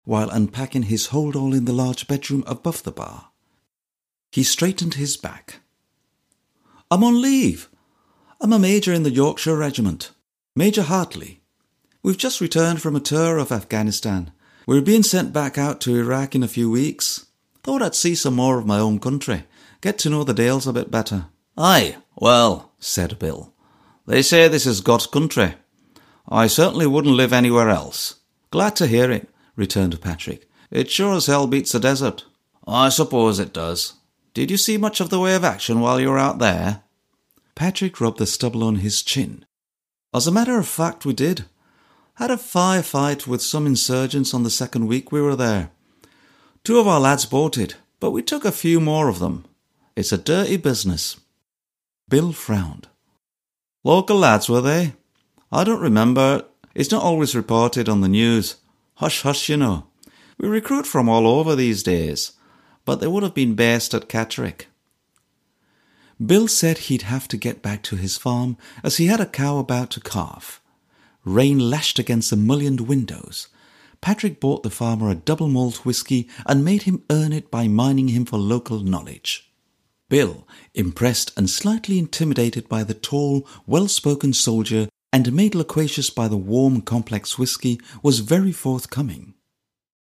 while unpacking his hold-all in the large bedroom above the bar. He straightened his back. "I'm on leave. I'm a major in the Yorkshire Regiment, Major Hartley. We've just returned from a tour of Afghanistan. We're being sent back out to Iraq in a few weeks. Thought I'd see some more of my own country, get to know the Dales a bit better." "Aye, well," said Bill, "they say this is God's country. I certainly wouldn't live anywhere else." "Glad to hear it," returned Patrick. "It sure as hell beats the desert." "I suppose it does. Did you see much of the way of action while you were out there?" Patrick rubbed the stubble on his chin. "As a matter of fact, we did. Had a firefight with some insurgents on the second week we were there. 2 of our lads bolted, but we took a few more of them. It's a dirty business." Bill frowned. "Local lads, were they? I don't remember. It's not always reported on the news. Hush, hush, you know. We recruit from all over these days, but they would have been based at Catterick." Bill said he'd have to get back to his farm as he had a cow about to calve. Rain lashed against the mullioned windows. Patrick bought the farmer a double malt whisky and made him earn it by mining him for local knowledge. Bill, impressed and slightly intimidated by the tall, well-spoken soldier and made loquacious by the warm, complex whisky, was very forthcoming.